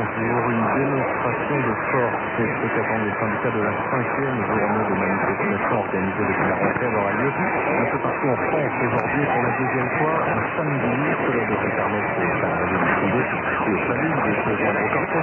pour une démonstration de force. C'est ce qu'attendent les syndicats de la 5e journée de manifestation organisée depuis la rentrée. Elle aura lieu un peu partout en France aujourd'hui pour la deuxième fois un samedi. Cela devrait permettre aux salariés du privé et aux familles de se joindre au cortège.